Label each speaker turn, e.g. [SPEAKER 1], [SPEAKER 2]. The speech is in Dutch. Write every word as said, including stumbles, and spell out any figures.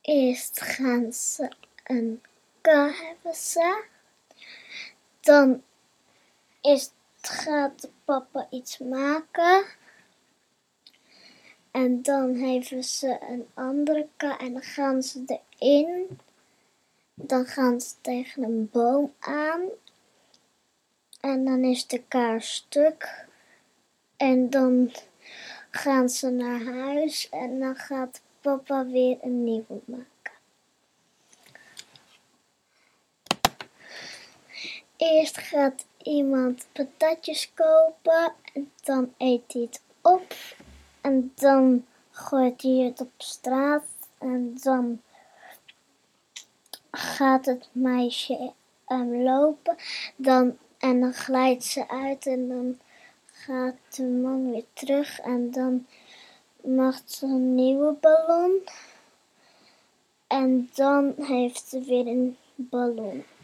[SPEAKER 1] Eerst gaan ze een kar hebben ze. Dan is, gaat papa iets maken. En dan hebben ze een andere kar en dan gaan ze erin. Dan gaan ze tegen een boom aan. En dan is de kar stuk. En dan gaan ze naar huis en dan gaat papa weer een nieuwe maken. Eerst gaat iemand patatjes kopen en dan eet hij het op. En dan gooit hij het op straat en dan gaat het meisje um, lopen. Dan, en dan glijdt ze uit en dan gaat de man weer terug en dan maakt ze een nieuwe ballon. En dan heeft ze weer een ballon.